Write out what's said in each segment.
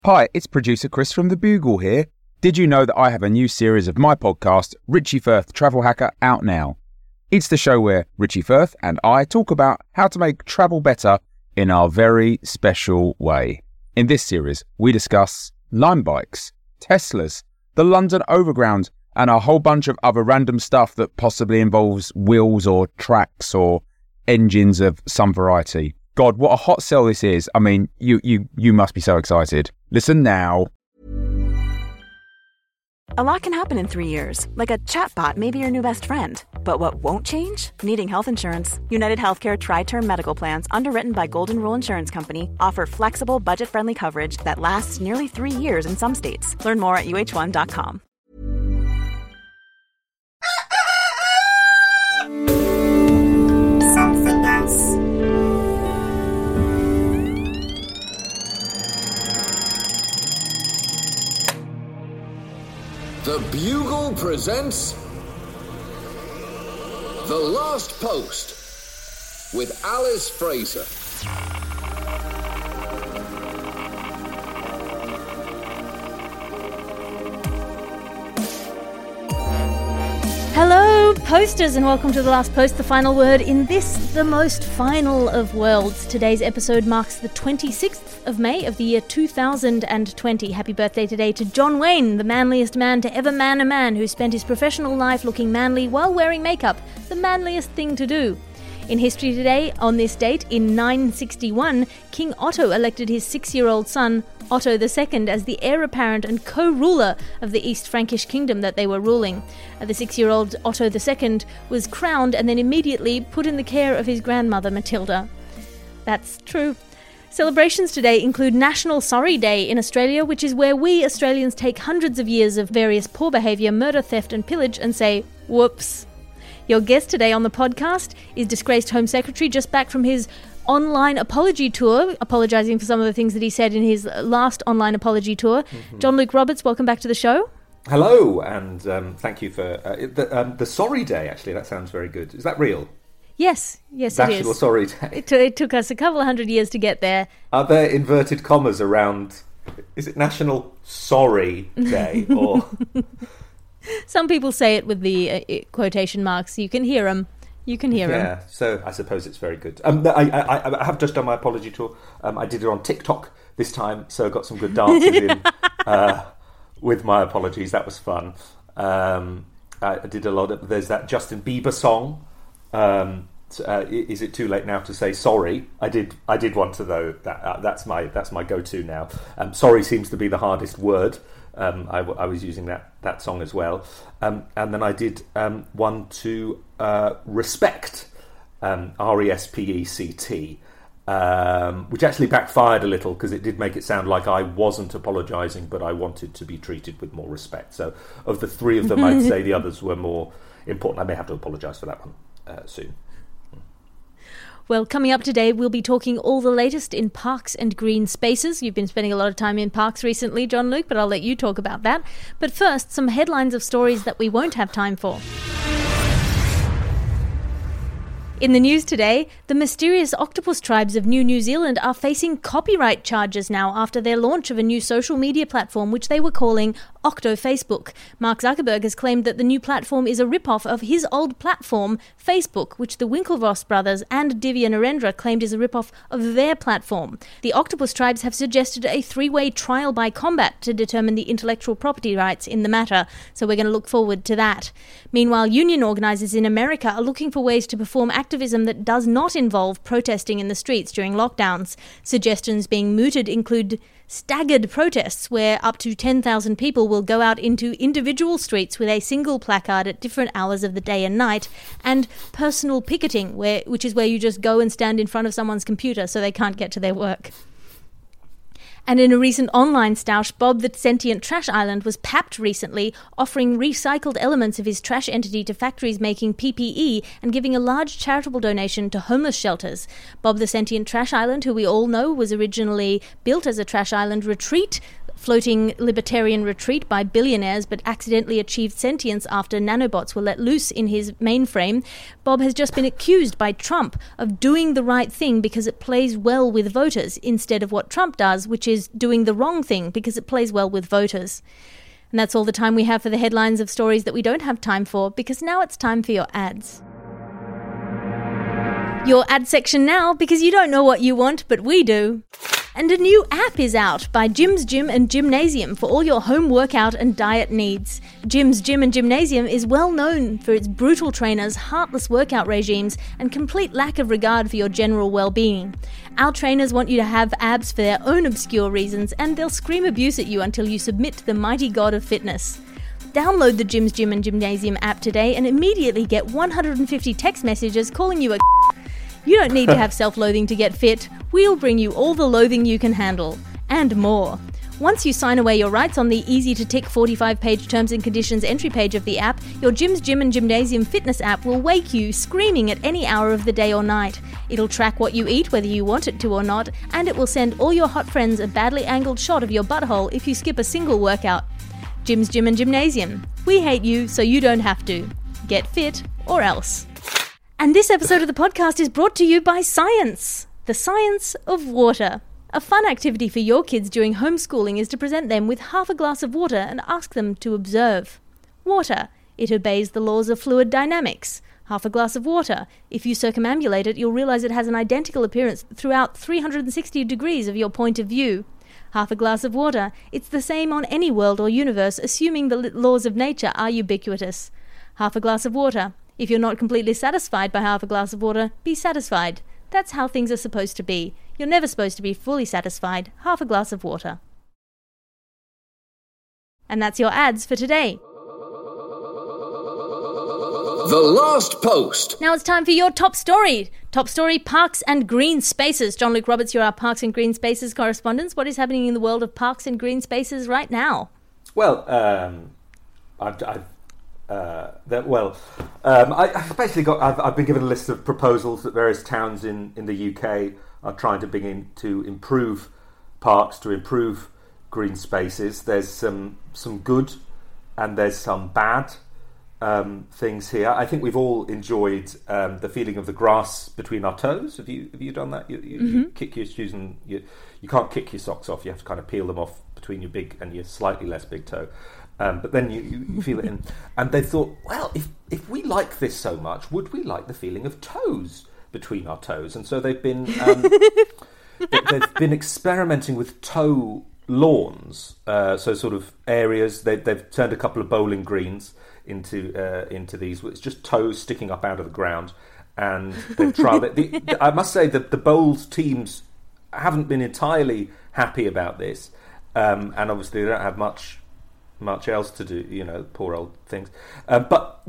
Hi, it's producer Chris from The Bugle here. Did you know that I have a new series of my podcast, Richie Firth Travel Hacker, out now? It's the show where Richie Firth and I talk about how to make travel better in our very special way. In this series, we discuss Lime bikes, Teslas, the London Overground, and a whole bunch of other random stuff that possibly involves wheels or tracks or engines of some variety. God, what a hot sell this is. I mean, you must be so excited. Listen now. A lot can happen in 3 years, like a chatbot may be your new best friend. But what won't change? Needing health insurance. United Healthcare Tri-Term Medical Plans, underwritten by Golden Rule Insurance Company, offer flexible, budget-friendly coverage that lasts nearly 3 years in some states. Learn more at uh1.com. Something else. The Bugle presents The Last Post with Alice Fraser. Hello, posters, and welcome to The Last Post, the final word in this, the most final of worlds. Today's episode marks the 26th of May of the year 2020. Happy birthday today to John Wayne, the manliest man to ever man a man, who spent his professional life looking manly while wearing makeup, the manliest thing to do. In history today, on this date, in 961, King Otto elected his 6-year-old son, Otto II, as the heir apparent and co-ruler of the East Frankish kingdom that they were ruling. The 6-year-old Otto II was crowned and then immediately put in the care of his grandmother, Matilda. That's true. Celebrations today include National Sorry Day in Australia, which is where we Australians take hundreds of years of various poor behaviour, murder, theft and pillage and say, whoops. Your guest today on the podcast is disgraced Home Secretary, just back from his online apology tour, apologising for some of the things that he said in his last online apology tour. Jean-Luc Roberts, welcome back to the show. Hello, and thank you for the Sorry Day, actually. That sounds very good. Is that real? Yes, it is. National Sorry Day. It took us a couple of hundred years to get there. Are there inverted commas around... Is it National Sorry Day, or... Some people say it with the quotation marks. You can hear them. Yeah, so I suppose it's very good. I have just done my apology tour. I did it on TikTok this time, so I got some good dances in with my apologies. That was fun. I did a lot of... There's that Justin Bieber song. Is it too late now to say sorry? I did want to, though. That's my go-to now. Sorry seems to be the hardest word. I was using that song as well, and then I did one to respect, RESPECT, which actually backfired a little because it did make it sound like I wasn't apologising, but I wanted to be treated with more respect. So of the three of them, I'd say the others were more important. I may have to apologise for that one soon. Well, coming up today, we'll be talking all the latest in parks and green spaces. You've been spending a lot of time in parks recently, Jean-Luc, but I'll let you talk about that. But first, some headlines of stories that we won't have time for. In the news today, the mysterious octopus tribes of New Zealand are facing copyright charges now after their launch of a new social media platform which they were calling Octo Facebook. Mark Zuckerberg has claimed that the new platform is a rip-off of his old platform, Facebook, which the Winklevoss brothers and Divya Narendra claimed is a rip-off of their platform. The octopus tribes have suggested a 3-way trial by combat to determine the intellectual property rights in the matter, so we're going to look forward to that. Meanwhile, union organisers in America are looking for ways to perform activism that does not involve protesting in the streets during lockdowns. Suggestions being mooted include staggered protests where up to 10,000 people will go out into individual streets with a single placard at different hours of the day and night, and personal picketing, which is where you just go and stand in front of someone's computer so they can't get to their work. And in a recent online stoush, Bob the Sentient Trash Island was papped recently, offering recycled elements of his trash entity to factories making PPE and giving a large charitable donation to homeless shelters. Bob the Sentient Trash Island, who we all know was originally built as a trash island retreat, floating libertarian retreat by billionaires but accidentally achieved sentience after nanobots were let loose in his mainframe, Bob has just been accused by Trump of doing the right thing because it plays well with voters, instead of what Trump does, which is doing the wrong thing because it plays well with voters. And that's all the time we have for the headlines of stories that we don't have time for, because now it's time for your ads. Your ad section now, because you don't know what you want, but we do. And a new app is out by Jim's Gym and Gymnasium for all your home workout and diet needs. Jim's Gym and Gymnasium is well known for its brutal trainers, heartless workout regimes, and complete lack of regard for your general well-being. Our trainers want you to have abs for their own obscure reasons, and they'll scream abuse at you until you submit to the mighty god of fitness. Download the Jim's Gym and Gymnasium app today and immediately get 150 text messages calling you a You don't need to have self-loathing to get fit. We'll bring you all the loathing you can handle. And more. Once you sign away your rights on the easy-to-tick 45-page terms and conditions entry page of the app, your Jim's Gym and Gymnasium fitness app will wake you screaming at any hour of the day or night. It'll track what you eat, whether you want it to or not, and it will send all your hot friends a badly angled shot of your butthole if you skip a single workout. Jim's Gym and Gymnasium. We hate you, so you don't have to. Get fit, or else. And this episode of the podcast is brought to you by Science, the science of water. A fun activity for your kids during homeschooling is to present them with half a glass of water and ask them to observe. Water. It obeys the laws of fluid dynamics. Half a glass of water. If you circumambulate it, you'll realize it has an identical appearance throughout 360 degrees of your point of view. Half a glass of water. It's the same on any world or universe, assuming the laws of nature are ubiquitous. Half a glass of water. If you're not completely satisfied by half a glass of water, be satisfied. That's how things are supposed to be. You're never supposed to be fully satisfied. Half a glass of water. And that's your ads for today. The Last Post. Now it's time for your top story. Top story, Parks and Green Spaces. John Luke Roberts, you're our Parks and Green Spaces correspondent. What is happening in the world of parks and green spaces right now? Well, I've I've been given a list of proposals that various towns in the UK are trying to begin to improve parks, to improve green spaces. There's some good and there's some bad things here. I think we've all enjoyed the feeling of the grass between our toes. Have you done that? You kick your shoes and you can't kick your socks off. You have to kind of peel them off between your big and your slightly less big toe. But then you feel it in. And they thought, well, if we like this so much, would we like the feeling of toes between our toes? And so they've been they've been experimenting with toe lawns. So sort of areas. They've turned a couple of bowling greens into these. It's just toes sticking up out of the ground. And they've tried it. I must say that the bowls teams haven't been entirely happy about this. And obviously they don't have much else to do, poor old things. But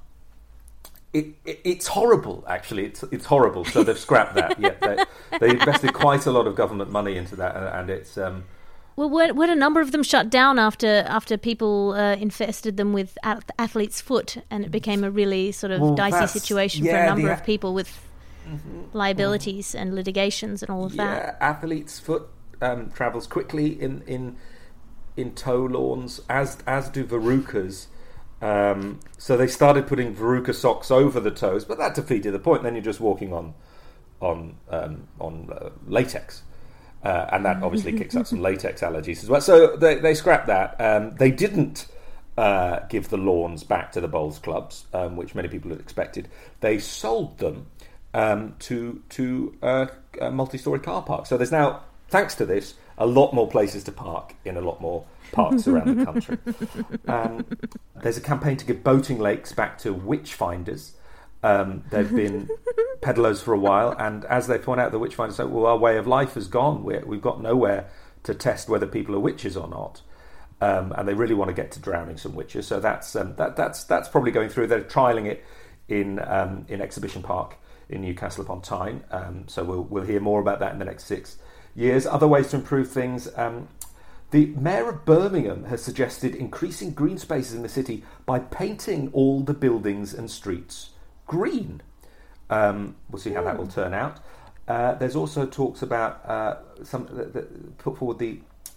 it's horrible, actually. It's horrible. So they've scrapped that. Yeah, they invested quite a lot of government money into that, and it's. Well, when a number of them shut down after people infested them with athlete's foot, and it became a really sort of dicey situation for a number of people with liabilities and litigations and all of that. Yeah, athlete's foot travels quickly in toe lawns, as do verrucas. So they started putting verruca socks over the toes, but that defeated the point. Then you're just walking on latex, and that obviously kicks up some latex allergies as well. So they scrapped that. They didn't give the lawns back to the bowls clubs, which many people had expected. They sold them to multi-storey car parks. So there's now, thanks to this, a lot more places to park in a lot more parks around the country. There's a campaign to give boating lakes back to witch finders. They've been peddlers for a while, and as they point out, the witch finders say, well, our way of life has gone. We've got nowhere to test whether people are witches or not. And they really want to get to drowning some witches. So that's probably going through. They're trialling it in Exhibition Park in Newcastle upon Tyne. So we'll hear more about that in the next 6 years. Other ways to improve things. The Mayor of Birmingham has suggested increasing green spaces in the city by painting all the buildings and streets green. We'll see how that will turn out. There's also talks about put forward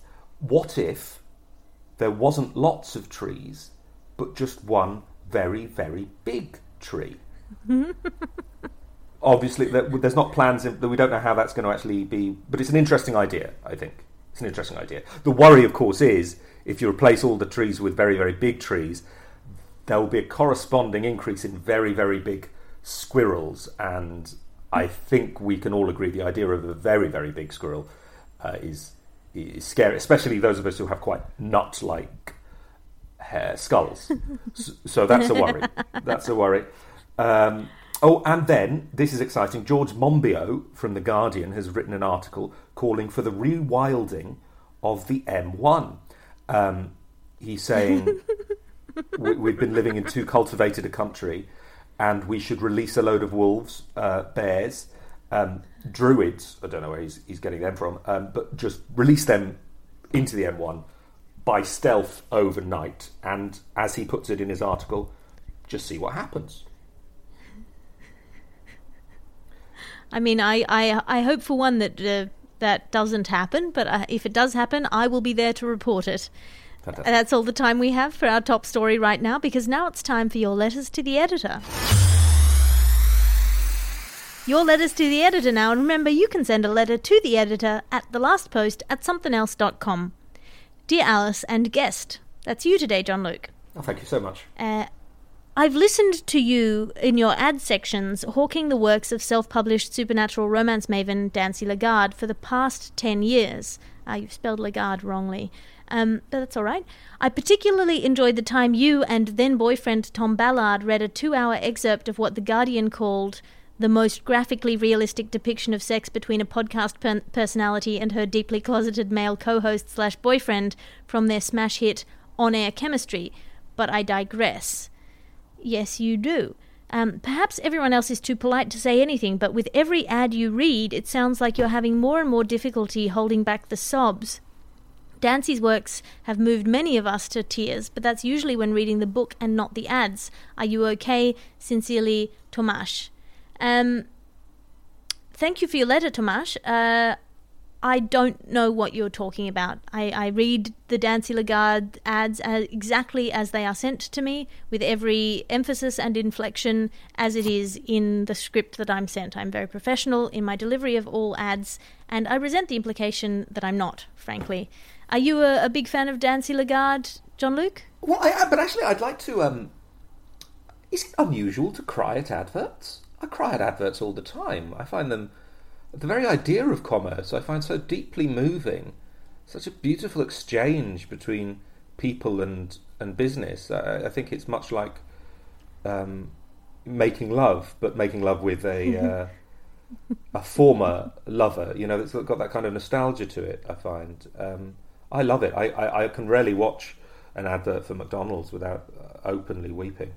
what if there wasn't lots of trees, but just one very, very big tree? Obviously, there's not plans, that we don't know how that's going to actually be, but it's an interesting idea, I think. It's an interesting idea. The worry, of course, is if you replace all the trees with very, very big trees, there will be a corresponding increase in very, very big squirrels, and I think we can all agree the idea of a very, very big squirrel is scary, especially those of us who have quite nut-like skulls. So that's a worry. That's a worry. And then, this is exciting, George Monbiot from The Guardian has written an article calling for the rewilding of the M1. He's saying we've been living in too cultivated a country and we should release a load of wolves, bears, druids, I don't know where he's getting them from, but just release them into the M1 by stealth overnight. And as he puts it in his article, just see what happens. I mean, I hope for one that that doesn't happen, but if it does happen, I will be there to report it. Fantastic. That's all the time we have for our top story right now, because now it's time for your letters to the editor. Your letters to the editor now, and remember, you can send a letter to the editor at thelastpost@somethingelse.com. Dear Alice and guest, that's you today, John Luke. Oh, thank you so much. I've listened to you in your ad sections hawking the works of self-published supernatural romance maven Dancy Lagarde for the past 10 years. You've spelled Lagarde wrongly, but that's all right. I particularly enjoyed the time you and then-boyfriend Tom Ballard read a 2-hour excerpt of what The Guardian called the most graphically realistic depiction of sex between a podcast personality and her deeply closeted male co-host/boyfriend from their smash hit On-Air Chemistry. But I digress. Yes, you do. Perhaps everyone else is too polite to say anything, but with every ad you read, it sounds like you're having more and more difficulty holding back the sobs. Dancy's works have moved many of us to tears, but that's usually when reading the book and not the ads. Are you okay? Sincerely, Tomasz. Thank you for your letter, Tomasz. I don't know what you're talking about. I read the Dancy Lagarde ads exactly as they are sent to me, with every emphasis and inflection as it is in the script that I'm sent. I'm very professional in my delivery of all ads, and I resent the implication that I'm not, frankly. Are you a big fan of Dancy Lagarde, John Luke? Well, but actually I'd like to... is it unusual to cry at adverts? I cry at adverts all the time. I find them... The very idea of commerce I find so deeply moving. Such a beautiful exchange between people and business. I think it's much like making love, but making love with a former lover. You know, it's got that kind of nostalgia to it, I find. I love it. I can rarely watch an advert for McDonald's without openly weeping.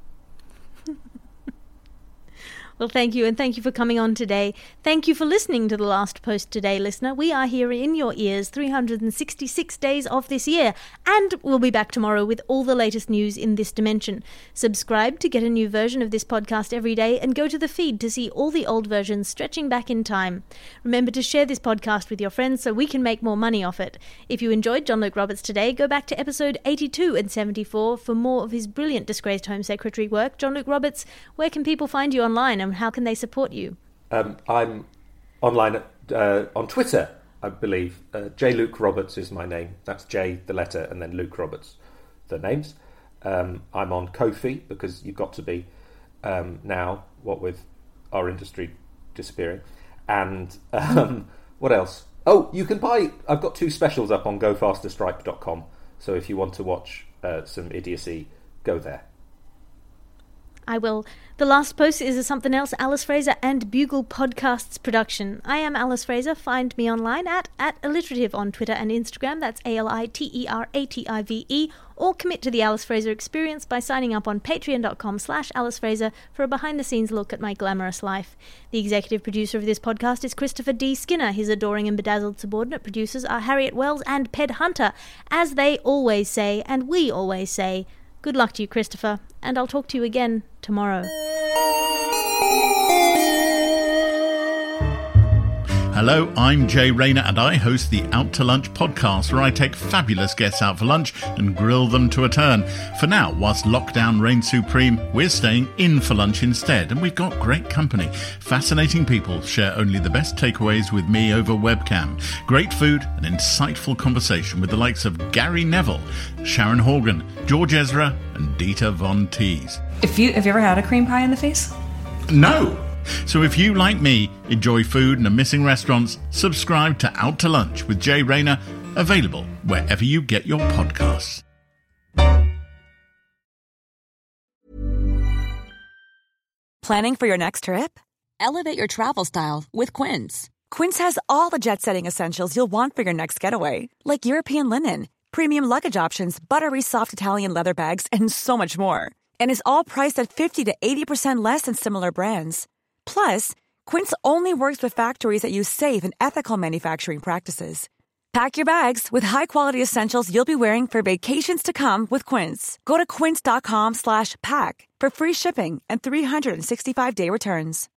Well, thank you, and thank you for coming on today. Thank you for listening to The Last Post Today, listener. We are here in your ears 366 days of this year, and we'll be back tomorrow with all the latest news in this dimension. Subscribe to get a new version of this podcast every day, and go to the feed to see all the old versions stretching back in time. Remember to share this podcast with your friends so we can make more money off it. If you enjoyed John Luke Roberts today, go back to episode 82 and 74 for more of his brilliant disgraced Home Secretary work. John Luke Roberts, where can people find you online, and how can they support you? I'm online on Twitter, I believe. J. Luke Roberts is my name. That's J, the letter, and then Luke Roberts, the names. I'm on Ko-fi, because you've got to be now, what with our industry disappearing. And what else? Oh, you can buy... I've got 2 specials up on gofasterstripe.com, so if you want to watch some idiocy, go there. I will. The Last Post is a Something Else, Alice Fraser and Bugle Podcasts production. I am Alice Fraser. Find me online at alliterative on Twitter and Instagram. That's ALITERATIVE. Or commit to the Alice Fraser experience by signing up on patreon.com/Alice Fraser for a behind-the-scenes look at my glamorous life. The executive producer of this podcast is Christopher D. Skinner. His adoring and bedazzled subordinate producers are Harriet Wells and Ped Hunter. As they always say, and we always say, good luck to you, Christopher, and I'll talk to you again tomorrow. Hello, I'm Jay Rayner and I host the Out to Lunch podcast, where I take fabulous guests out for lunch and grill them to a turn. For now, whilst lockdown reigns supreme, we're staying in for lunch instead, and we've got great company. Fascinating people share only the best takeaways with me over webcam. Great food and insightful conversation with the likes of Gary Neville, Sharon Horgan, George Ezra and Dieter Von Teese. Have you ever had a cream pie in the face? No! So if you, like me, enjoy food and are missing restaurants, subscribe to Out to Lunch with Jay Rayner, available wherever you get your podcasts. Planning for your next trip? Elevate your travel style with Quince. Quince has all the jet-setting essentials you'll want for your next getaway, like European linen, premium luggage options, buttery soft Italian leather bags, and so much more. And is all priced at 50 to 80% less than similar brands. Plus, Quince only works with factories that use safe and ethical manufacturing practices. Pack your bags with high-quality essentials you'll be wearing for vacations to come with Quince. Go to quince.com/pack for free shipping and 365-day returns.